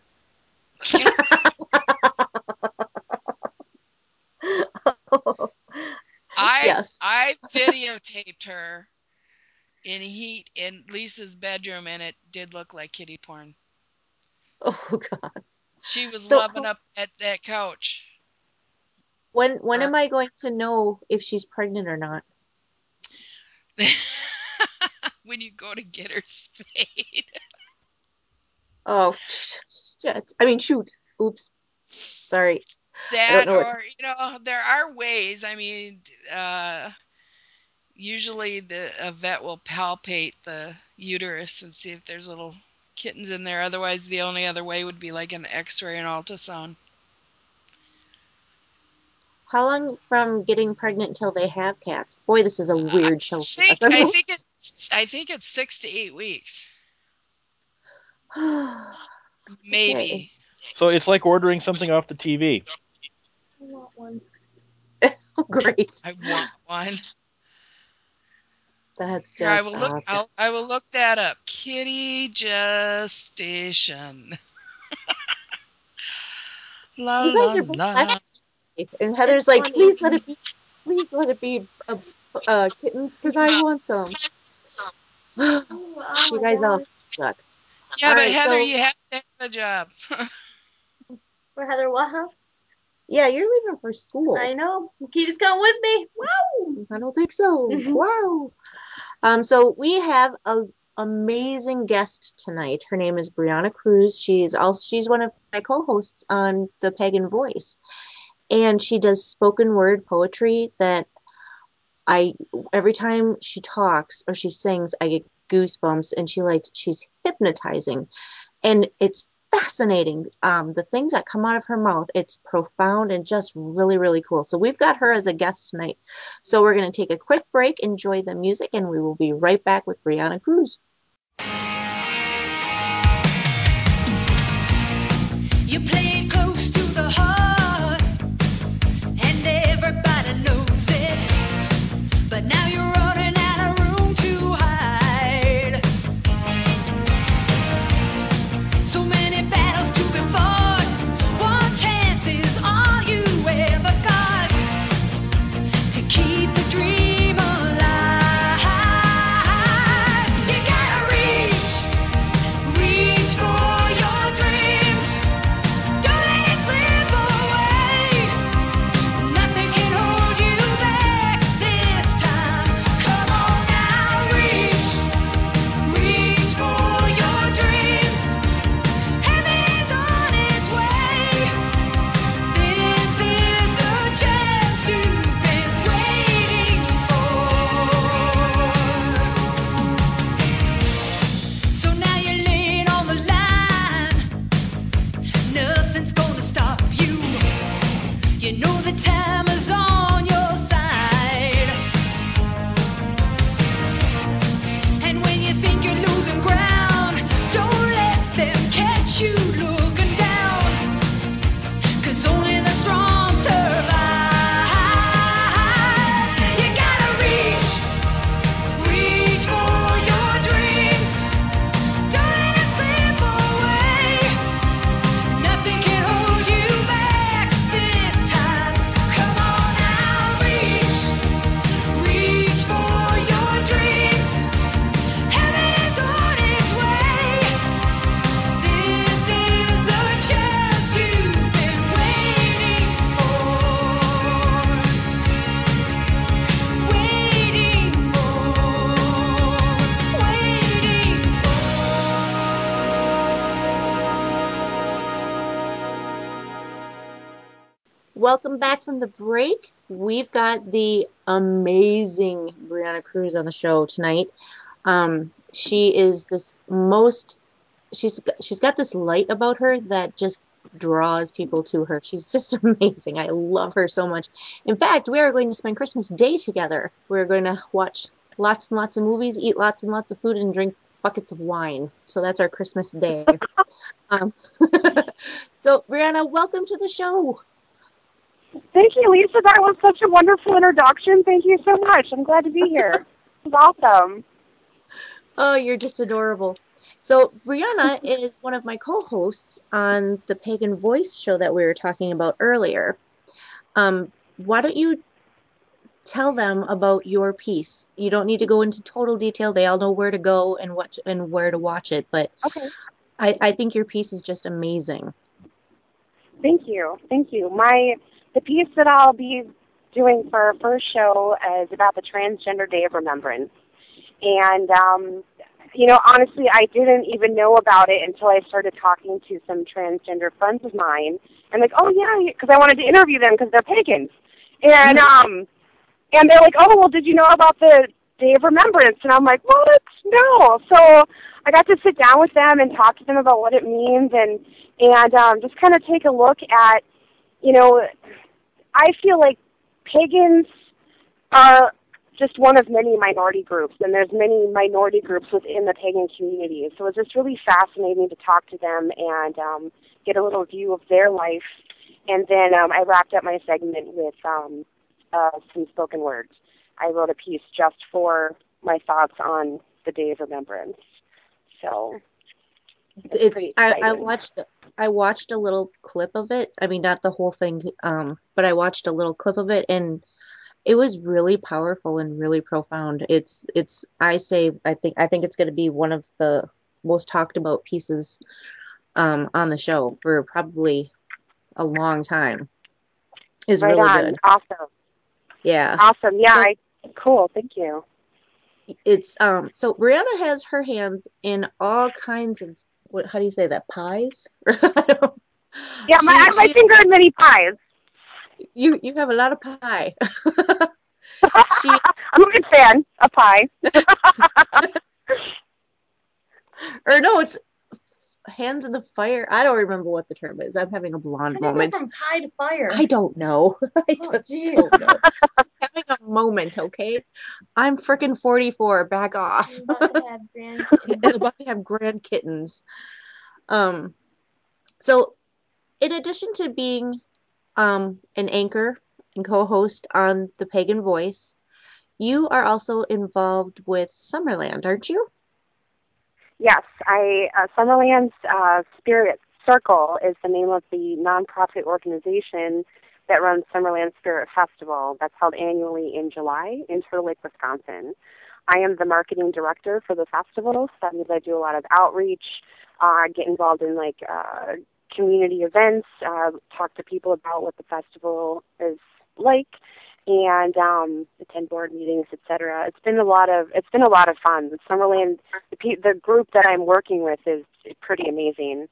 Yes. I videotaped her in heat in Lisa's bedroom, and it did look like kitty porn. Oh God. She was So loving up at that couch. when am I going to know if she's pregnant or not? When you go to get her spayed. Oh shit. I mean, shoot. Oops. Sorry. I don't That, know what. or, there are ways. I mean, usually a vet will palpate the uterus and see if there's little kittens in there. Otherwise, the only other way would be like an X-ray and ultrasound. How long from getting pregnant until they have cats? Boy, this is a I weird show for us. I think it's 6 to 8 weeks, Okay. maybe. So it's like ordering something off the TV. I want one. Great. I want one. That's Here, I just will look. awesome. I will look that up. Kitty gestation. La You guys la are both la. laughing. And It's Heather's like, funny. please let it be kittens, because I want some. Oh You my guys all god. suck. Yeah, All but right, Heather, so you have to have a job. For Heather, what? Huh? yeah, you're leaving for school. I know. Kitty's coming with me. Wow. I don't think so. Wow. So we have a amazing guest tonight. Her name is Brianna Cruz. She's one of my co-hosts on The Pagan Voice, and she does spoken word poetry that I every time she talks or she sings, I get goosebumps, and she's hypnotizing, and it's fascinating. The things that come out of her mouth, it's profound and just really, really cool. So we've got her as a guest tonight. So we're going to take a quick break, enjoy the music, and we will be right back with Brianna Cruz. You play it close to the heart, and everybody knows it. But now you're running out of room to hide. So many battles to be fought. One chance is all you ever got to keep the dream alive. You gotta reach for welcome back from the break. We've got the amazing Brianna Cruz on the show tonight. She is this most she's got this light about her that just draws people to her. She's just amazing. I love her so much. In fact, we are going to spend Christmas Day together. We're going to watch lots and lots of movies, eat lots and lots of food, and drink buckets of wine. So that's our Christmas Day. Um, so, Brianna, welcome to the show. Thank you, Lisa. That was such a wonderful introduction. Thank you so much. I'm glad to be here. It was awesome. Oh, you're just adorable. So, Brianna is one of my co-hosts on the Pagan Voice show that we were talking about earlier. Why don't you tell them about your piece? You don't need to go into total detail. They all know where to go and and where to watch it, but Okay. I think your piece is just amazing. Thank you. Thank you. The piece that I'll be doing for our first show is about the Transgender Day of Remembrance. And, honestly, I didn't even know about it until I started talking to some transgender friends of mine. And like, oh, yeah, because I wanted to interview them because they're pagans. And, and they're like, oh, well, did you know about the Day of Remembrance? And I'm like, what? No. So I got to sit down with them and talk to them about what it means and just kind of take a look at, I feel like pagans are just one of many minority groups, and there's many minority groups within the pagan community. So it's just really fascinating to talk to them and get a little view of their life. And then I wrapped up my segment with some spoken words. I wrote a piece just for my thoughts on the Day of Remembrance. So it's pretty exciting. I watched a little clip of it. I mean, not the whole thing, but I watched a little clip of it, and it was really powerful and really profound. I think it's going to be one of the most talked about pieces on the show for probably a long time. Is right really on. good. Awesome. Yeah. Awesome. Yeah. Cool. Thank you. It's so Brianna has her hands in all kinds of how do you say that, pies? Yeah, my finger in many pies. You have a lot of pie. She I'm a big fan of pie. or no, it's hands in the fire. I don't remember what the term is. I'm having a blonde moment. From pie to fire. I don't know. I just don't know. I'm having a moment, okay? I'm freaking 44. Back off. I'm about to have grandkittens. I'm about to have grand kittens. So in addition to being an anchor and co-host on the Pagan Voice, you are also involved with Summerland, aren't you? Yes, Summerland's Spirit Circle is the name of the nonprofit organization that runs Summerland Spirit Festival. That's held annually in July in Turtle Lake, Wisconsin. I am the marketing director for the festival, so that means I do a lot of outreach, get involved in community events, talk to people about what the festival is like, and attend board meetings, etc. It's been a lot of fun. Summerland, the group that I'm working with is pretty amazing.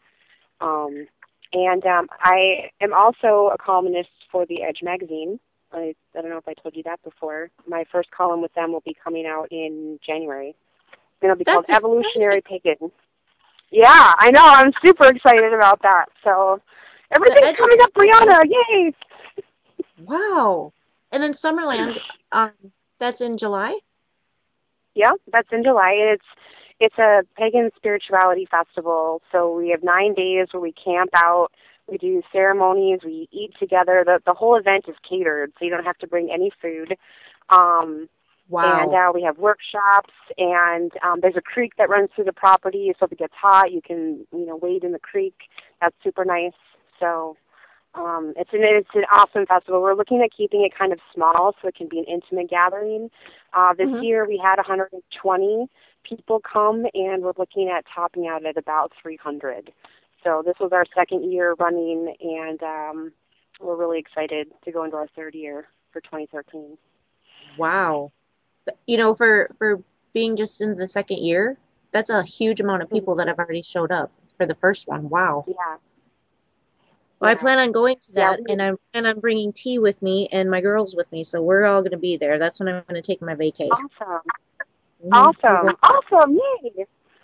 I am also a columnist for the Edge magazine. I don't know if I told you that before. My first column with them will be coming out in January. It'll be called Evolutionary Pagan. Yeah, I know. I'm super excited about that. So everything's coming up, Brianna. Yay! Wow. And then Summerland, that's in July? Yeah, that's in July. It's a pagan spirituality festival. So we have 9 days where we camp out. We do ceremonies. We eat together. The whole event is catered, so you don't have to bring any food. Wow. And we have workshops, and there's a creek that runs through the property, so if it gets hot, you can, wade in the creek. That's super nice. So it's an awesome festival. We're looking at keeping it kind of small so it can be an intimate gathering. This year we had 120 people come, and we're looking at topping out at about 300. So this was our second year running, and we're really excited to go into our third year for 2013. Wow. For being just in the second year, that's a huge amount of people that have already showed up for the first one. Wow. Yeah. Well, I Yeah. plan on going to Yeah. that, and I plan on bringing tea with me and my girls with me, so we're all going to be there. That's when I'm going to take my vacay. Awesome. We're Awesome. going, Awesome. Yay.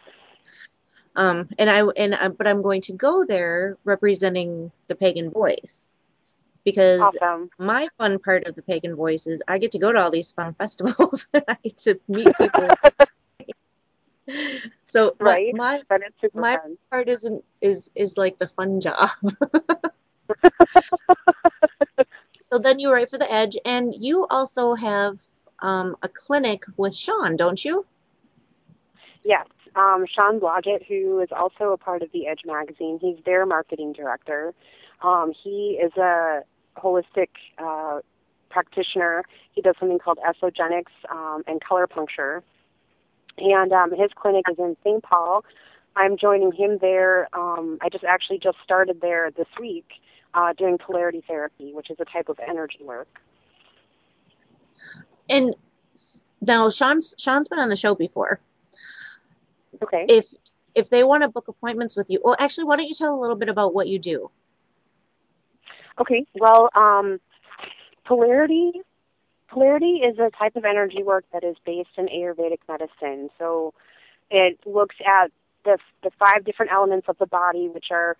but I'm going to go there representing the Pagan Voice, because Awesome. my fun part of the Pagan Voice is I get to go to all these fun festivals and I get to meet people. So Right? my That is super my fun. part is like the fun job. So then you write for the Edge, and you also have a clinic with Sean, don't you? Yes. Sean Blodgett, who is also a part of the Edge magazine, he's their marketing director. He is a holistic practitioner. He does something called esogenics and color puncture. And his clinic is in St. Paul. I'm joining him there. I just started there this week doing polarity therapy, which is a type of energy work. And now Sean's been on the show before. Okay. If they want to book appointments with you, well, actually, why don't you tell a little bit about what you do? Okay. Well, polarity is a type of energy work that is based in Ayurvedic medicine. So it looks at the 5 different elements of the body, which are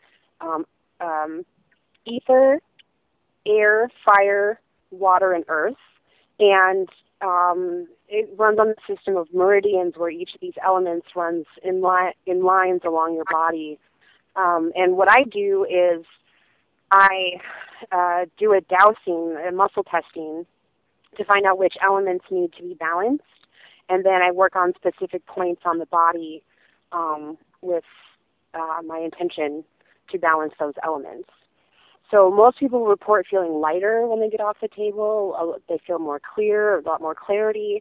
ether, air, fire, water, and earth. And it runs on the system of meridians, where each of these elements runs in lines along your body. And what I do is I do a dowsing, a muscle testing, to find out which elements need to be balanced, and then I work on specific points on the body with my intention to balance those elements. So most people report feeling lighter when they get off the table. They feel more clear, a lot more clarity.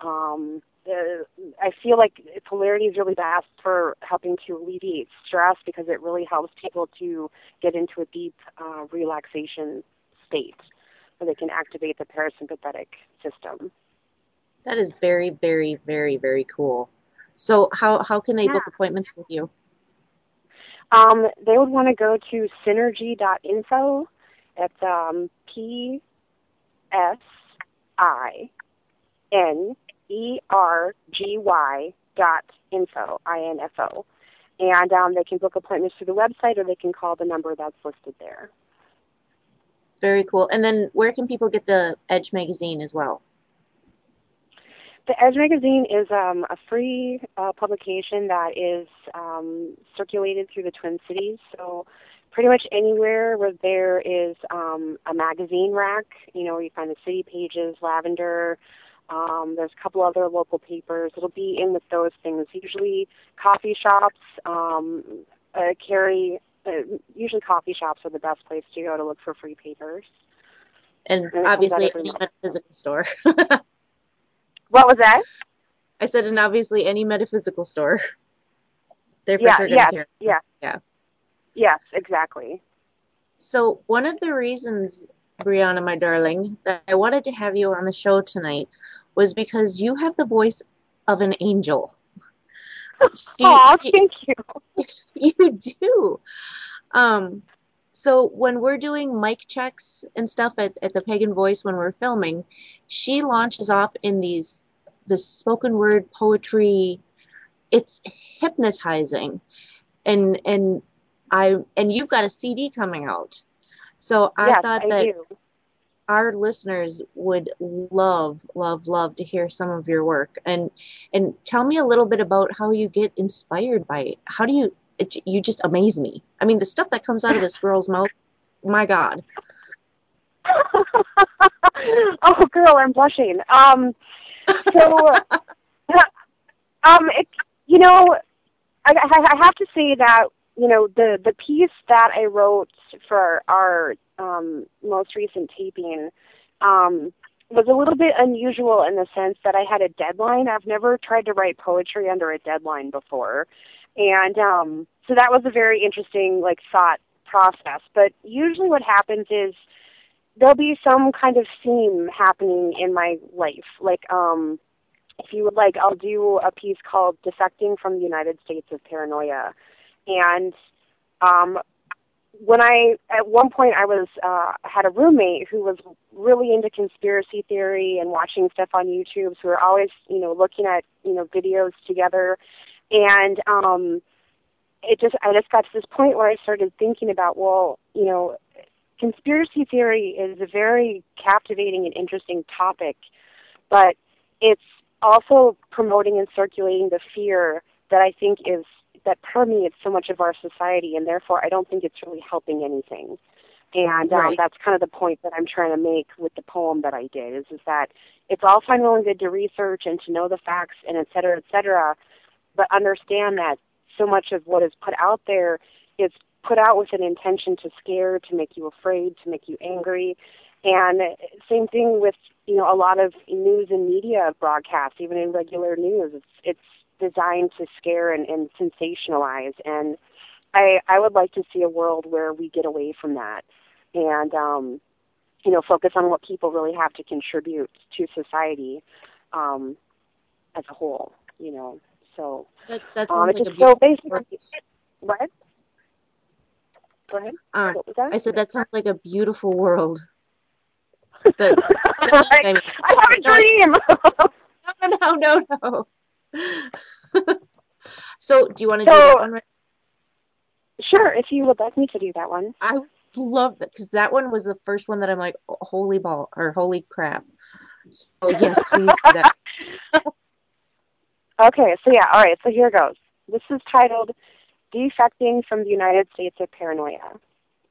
I feel like polarity is really best for helping to alleviate stress, because it really helps people to get into a deep relaxation state where they can activate the parasympathetic system. That is very, very, very, very cool. So how can they Yeah. book appointments with you? They would want to go to synergy.info. It's PSINERGY.info, INFO. And they can book appointments through the website, or they can call the number that's listed there. Very cool. And then where can people get the Edge magazine as well? The Edge magazine is a free publication that is circulated through the Twin Cities. So pretty much anywhere where there is a magazine rack, where you find the City Pages, Lavender, there's a couple other local papers. It'll be in with those things. Usually coffee shops usually coffee shops are the best place to go to look for free papers. And And obviously any metaphysical store. What was that? I said, and obviously any metaphysical store. They're for Yeah, sure going to carry. yeah. Yeah. Yes, exactly. So one of the reasons, Brianna, my darling, that I wanted to have you on the show tonight was because you have the voice of an angel. Oh, thank you. You do. So when we're doing mic checks and stuff at the Pagan Voice when we're filming, she launches off in the spoken word poetry. It's hypnotizing. And you've got a CD coming out. So I Yes, thought I that do. our listeners would love, love, love to hear some of your work. And tell me a little bit about how you get inspired by it. How do you just amaze me. I mean, the stuff that comes out of this girl's mouth, my God. Oh, girl, I'm blushing. It, I have to say that, the piece that I wrote for our most recent taping was a little bit unusual in the sense that I had a deadline. I've never tried to write poetry under a deadline before. And so that was a very interesting, thought process. But usually what happens is there'll be some kind of theme happening in my life. If you would like, I'll do a piece called Defecting from the United States of Paranoia. And at one point I was had a roommate who was really into conspiracy theory and watching stuff on YouTube, so we were always, looking at, videos together. And I just got to this point where I started thinking about, well, conspiracy theory is a very captivating and interesting topic, but it's also promoting and circulating the fear that I think that permeates so much of our society, and therefore I don't think it's really helping anything. And Right. that's kind of the point that I'm trying to make with the poem that I did, is that it's all fine and good to research and to know the facts and et cetera, but understand that so much of what is put out there is put out with an intention to scare, to make you afraid, to make you angry. And same thing with, a lot of news and media broadcasts, even in regular news. It's designed to scare and sensationalize. And I would like to see a world where we get away from that and, focus on what people really have to contribute to society as a whole, So That sounds like a it's so beautiful world. basically, what? Go ahead. What was I that? said that sounds like a beautiful world. The, Right. I mean, I have a dream. no. So, do you want to do that one? Right? Sure, if you would like me to do that one. I would love that, because that one was the first one that I'm like, oh, holy ball or holy crap. So yes, please do that. Okay, so yeah, all right, so here goes. This is titled Defecting from the United States of Paranoia.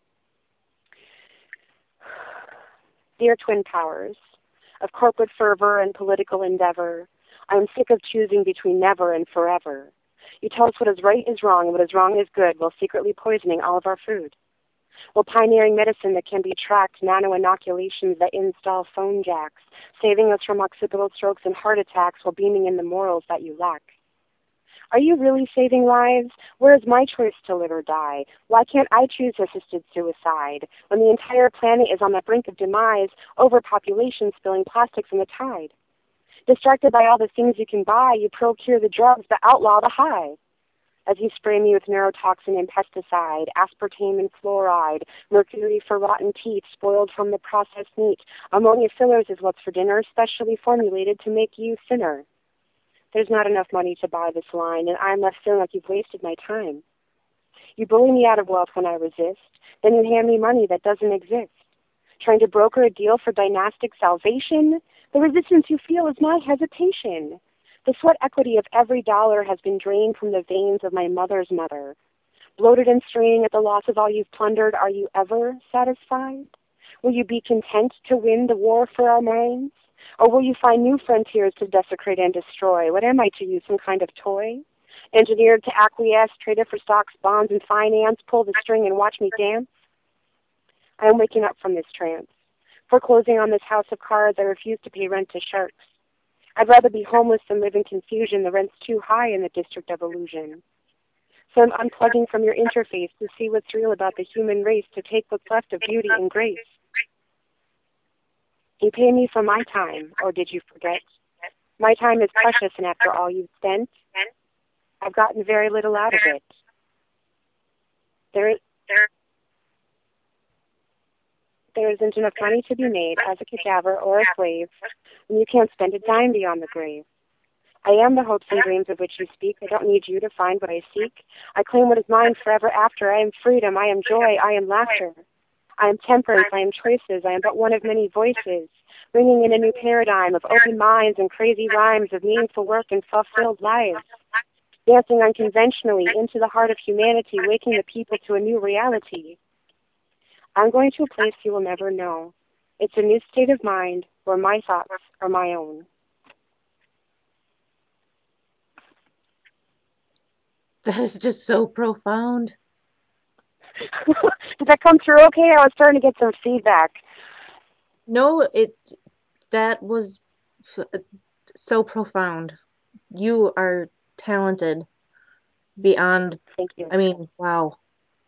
Dear Twin Powers, of corporate fervor and political endeavor, I am sick of choosing between never and forever. You tell us what is right is wrong and what is wrong is good, while secretly poisoning all of our food. While pioneering medicine that can be tracked, nano-inoculations that install phone jacks, saving us from occipital strokes and heart attacks while beaming in the morals that you lack. Are you really saving lives? Where is my choice to live or die? Why can't I choose assisted suicide when the entire planet is on the brink of demise, overpopulation spilling plastics in the tide? Distracted by all the things you can buy, you procure the drugs that outlaw the high. As you spray me with neurotoxin and pesticide, aspartame and fluoride, mercury for rotten teeth, spoiled from the processed meat, ammonia fillers is what's for dinner, specially formulated to make you thinner. There's not enough money to buy this line, and I'm left feeling like you've wasted my time. You bully me out of wealth when I resist, then you hand me money that doesn't exist. Trying to broker a deal for dynastic salvation? The resistance you feel is my hesitation. The sweat equity of every dollar has been drained from the veins of my mother's mother. Bloated and straining at the loss of all you've plundered, are you ever satisfied? Will you be content to win the war for our minds? Or will you find new frontiers to desecrate and destroy? What am I to you, some kind of toy? Engineered to acquiesce, traded for stocks, bonds, and finance, pull the string and watch me dance? I am waking up from this trance. Foreclosing on this house of cards, I refuse to pay rent to sharks. I'd rather be homeless than live in confusion. The rent's too high in the district of illusion. So I'm unplugging from your interface to see what's real about the human race, to take what's left of beauty and grace. You pay me for my time, or did you forget? My time is precious, and after all you've spent, I've gotten very little out of it. There isn't enough money to be made as a cadaver or a slave, and you can't spend a dime beyond the grave. I am the hopes and dreams of which you speak. I don't need you to find what I seek. I claim what is mine forever after. I am freedom. I am joy. I am laughter. I am temperance. I am choices. I am but one of many voices, bringing in a new paradigm of open minds and crazy rhymes, of meaningful work and fulfilled lives. Dancing unconventionally into the heart of humanity, waking the people to a new reality. I'm going to a place you will never know. It's a new state of mind where my thoughts are my own. That is just so profound. Did that come through okay? I was starting to get some feedback. No, that was so profound. You are talented beyond. Thank you. I mean, wow.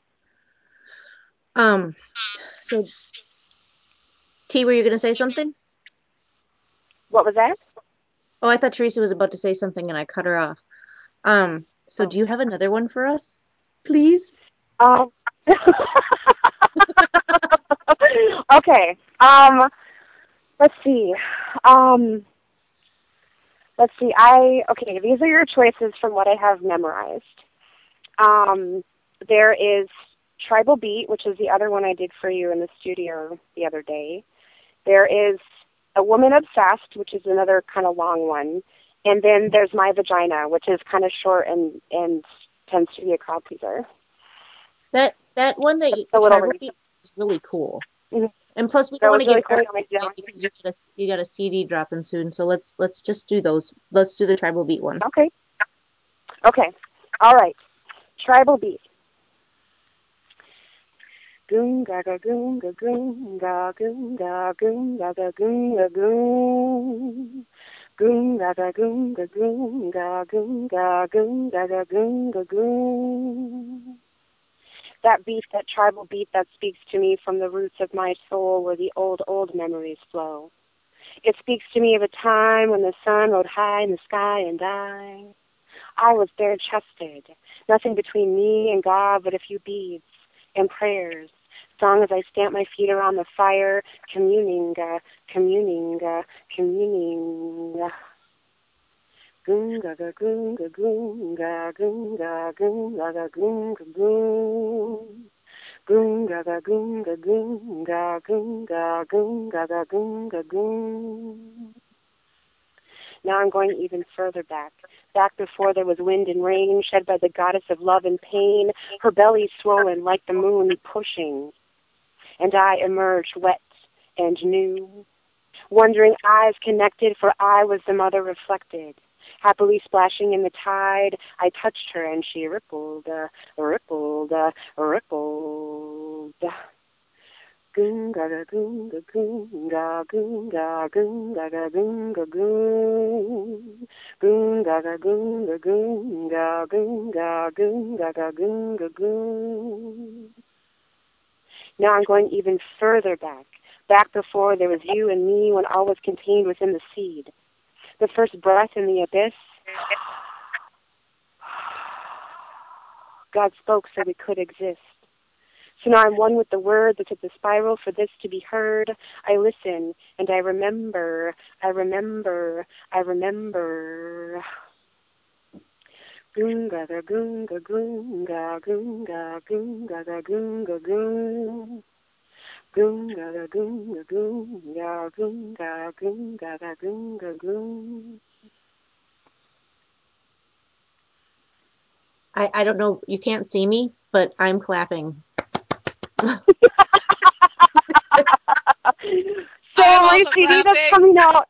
So T, were you going to say something? What was that? Oh, I thought Teresa was about to say something and I cut her off. So do you have another one for us, please? Um, Okay. Let's see. Let's see. Okay. These are your choices from what I have memorized. There is Tribal Beat, which is the other one I did for you in the studio the other day. There is A Woman Obsessed, which is another kind of long one. And then there's My Vagina, which is kind of short and tends to be a crowd pleaser. That one that A the little tribal beat is really cool. Mhm. And plus, we That don't want was to really get cool. everything because you got a CD dropping soon. So let's just do those. Let's do the tribal beat one. Okay. Okay. All right. Tribal Beat. Goon gaga goon ga goon ga goon ga goon gaga goon ga goon. Goon gaga goon ga goon ga goon ga goon gaga goon ga goon. That beat, that tribal beat that speaks to me from the roots of my soul where the old, old memories flow. It speaks to me of a time when the sun rode high in the sky and I was bare-chested, nothing between me and God but a few beads and prayers, sung as I stamped my feet around the fire, communing. Goonga ga goonga goonga goonga goonga ga goonga goon. Goonga ga goonga goonga goonga goonga ga goonga goon. Now I'm going even further back before there was wind and rain, shed by the goddess of love and pain, her belly swollen like the moon pushing. And I emerged wet and new, wondering eyes connected, for I was the mother reflected. Happily splashing in the tide, I touched her and she rippled. Goonga ga goonga goonga goonga goonga ga goonga goon. Goonga ga goonga goonga goonga goonga ga goonga goon. Now I'm going even further back before there was you and me, when all was contained within the seed. The first breath in the abyss, God spoke so we could exist. So now I'm one with the word that took the spiral for this to be heard. I listen and I remember. Goonga ga goonga goonga goonga goonga ga goonga goon. Goonga ga goonga goonga goonga goonga ga goonga goon. I don't know. You can't see me, but I'm clapping. So I'm my also CD that's clapping. coming out.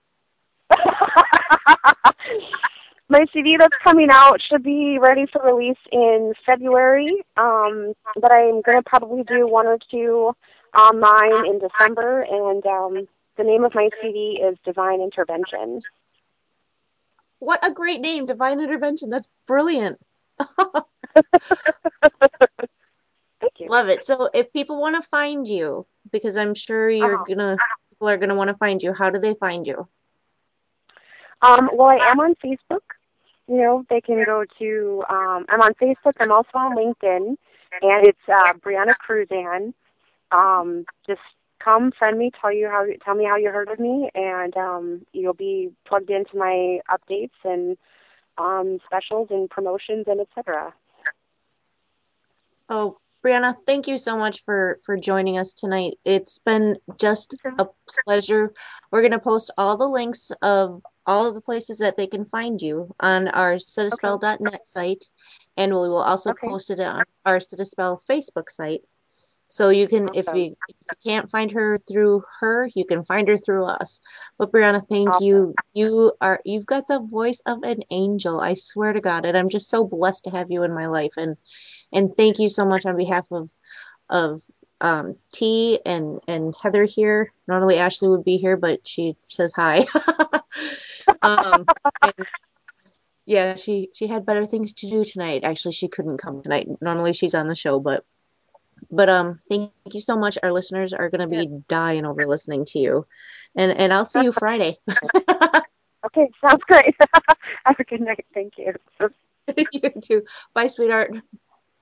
My CD that's coming out should be ready for release in February. But I'm gonna probably do one or two online in December, and the name of my CD is Divine Intervention. What a great name, Divine Intervention. That's brilliant. Thank you. Love it. So if people want to find you, because I'm sure people are gonna want to find you, how do they find you? Well, I am on Facebook. You know, they can go to, I'm on Facebook. I'm also on LinkedIn, and it's Brianna Cruzan. Just come, friend me, tell me how you heard of me, and you'll be plugged into my updates and specials and promotions and etc. Oh, Brianna, thank you so much for joining us tonight. It's been just a pleasure. We're going to post all the links of all of the places that they can find you on our citaspell.net site, and we will also post it on our Citaspell Facebook site. So you can, if you can't find her through her, you can find her through us. But Brianna, thank you. You've got the voice of an angel. I swear to God, and I'm just so blessed to have you in my life. And thank you so much on behalf of T and Heather here. Normally Ashley would be here, but she says hi. And yeah, she had better things to do tonight. Actually, she couldn't come tonight. Normally she's on the show, but thank you so much. Our listeners are going to be dying over listening to you, and I'll see you Friday. Okay, sounds great. Have a good night. Thank you. You too. Bye, sweetheart.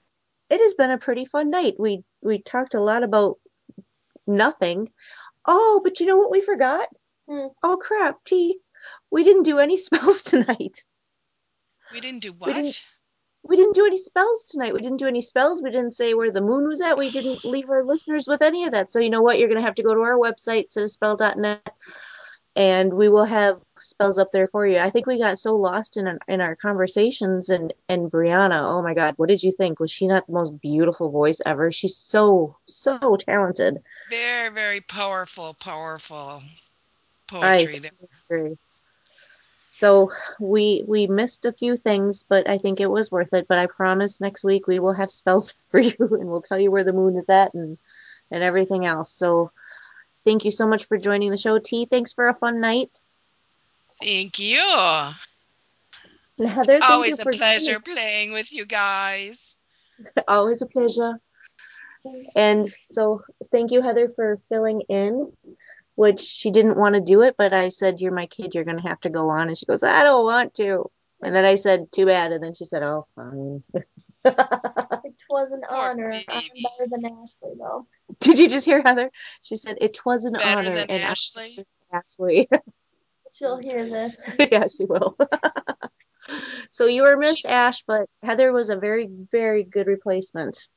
it has been a pretty fun night. We talked a lot about nothing. Oh, but you know what we forgot? Hmm. Oh crap, T. We didn't do any spells tonight. We didn't do We didn't what? we didn't do any spells tonight. We didn't do any spells. We didn't say where the moon was at. We didn't leave our listeners with any of that. So you know what? You're gonna have to go to our website, citaspell.net, and we will have spells up there for you. I think we got so lost in our conversations, and Brianna, oh my God, what did you think? Was she not the most beautiful voice ever? She's so talented. Very, very powerful, powerful I poetry there. totally agree. So we missed a few things, but I think it was worth it. But I promise next week we will have spells for you and we'll tell you where the moon is at and everything else. So thank you so much for joining the show, T. Thanks for a fun night. Thank you. And Heather, thank you Always a for joining. pleasure playing with you guys. Always a pleasure. And so thank you, Heather, for filling in, which she didn't want to do it, but I said, you're my kid, you're going to have to go on. And she goes, I don't want to. And then I said, too bad. And then she said, oh, fine. It was an Poor honor. I'm baby. better than Ashley, though. Did you just hear Heather? She said, it was an Better honor. than And I Ashley. Ashley. She'll hear this. Yeah, she will. So you were She, missed, Ash, but Heather was a very good replacement.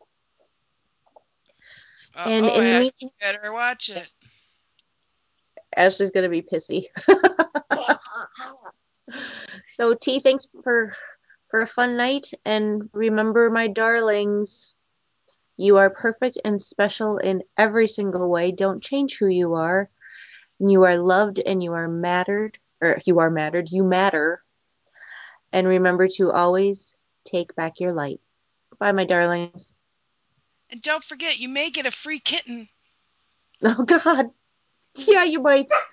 And uh-oh, in the Ash, you meantime, better watch it. Ashley's going to be pissy. So T, thanks for a fun night. And remember, my darlings, you are perfect and special in every single way. Don't change who you are. You are loved and you are mattered, or you are mattered, you matter. And remember to always take back your light. Bye, my darlings. And don't forget, you may get a free kitten. Oh, God. Yeah, you might.